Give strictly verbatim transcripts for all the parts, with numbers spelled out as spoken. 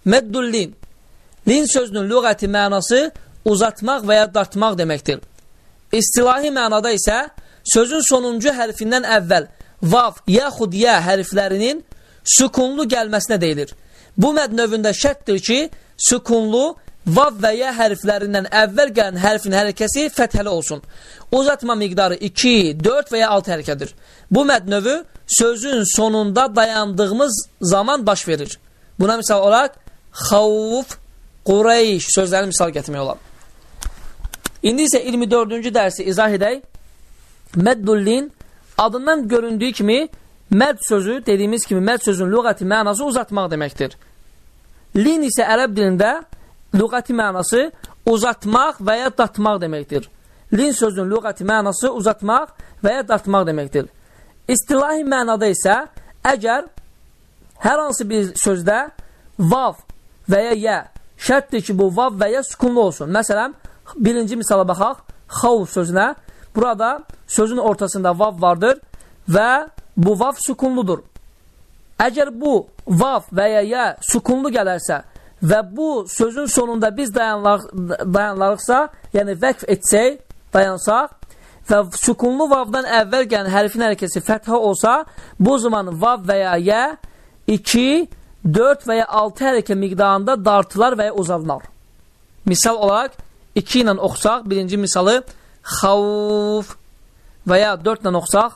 Meddul lin. Lin sözünün lüğəti mənası uzatmaq və ya dartmaq deməkdir. İstilahi mənada isə sözün sonuncu hərfindən əvvəl vav, yaxud yə hərflərinin sükunlu gəlməsinə deyilir. Bu məd növündə şərtdir ki, sükunlu vav və yə hərflərindən əvvəl gələn hərfin hərəkəsi fəthəli olsun. Uzatma miqdarı iki, dörd və ya altı hərəkədir. Bu məd növü sözün sonunda dayandığımız zaman baş verir. Buna misal olaraq xavf, Qureyş sözlərini misal gətirmək olar. İndi isə iyirmi dördüncü dərsi izah edək. Meddul lin adından göründüyü kimi məd sözü, dediyimiz kimi məd sözün lüğəti mənası uzatmaq deməkdir. Lin isə ərəb dilində lüğəti mənası uzatmaq və ya dartmaq deməkdir. Lin sözün lüğəti mənası uzatmaq və ya dartmaq deməkdir. İstilahi mənada isə əgər hər hansı bir sözdə vav və ya yə şərtdir ki, bu vav və ya sükunlu olsun. Məsələn, birinci misala baxaq, xavf sözünə. Burada sözün ortasında vav vardır və bu vav sükunludur. Əgər bu vav və ya yə sükunlu gələrsə və bu sözün sonunda biz dayanlarıqsa, yəni vəqf etsək, dayansaq və sükunlu vavdan əvvəl gələn hərfin hərəkəsi fəthə olsa, bu zaman vav və ya yə iki, dörd və ya altı hərəkə miqdarında dartılar və ya uzadlar. Misal olaraq iki ilə oxusaq, birinci misalı xavf və ya dörd ilə oxusaq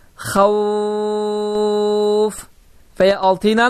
xavf və ya altı ilə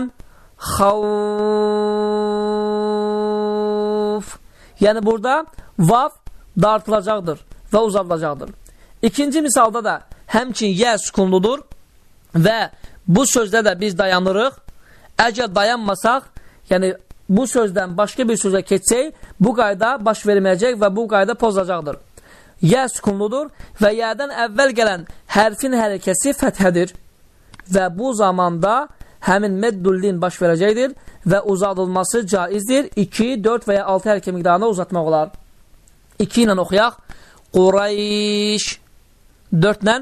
xavf. Yəni burada vav dartılacaqdır və uzadılacaqdır. İkinci misalda da həmçin yə sükunludur və bu sözdə də biz dayanırıq. Əgər dayanmasaq, yəni bu sözdən başqa bir sözə keçsək, bu qayda baş verməyəcək və bu qayda pozulacaqdır. Yə sükunludur və yədən əvvəl gələn hərfin hərəkəsi fəthədir və bu zamanda həmin meddul lin baş verəcəkdir və uzadılması caizdir. iki, dörd və ya altı hərəkə miqdarında uzatmaq olar. iki ilə oxuyaq. Qurayş. dörd ilə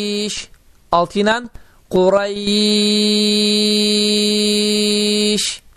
Qurayş. altı ilə Qurayş.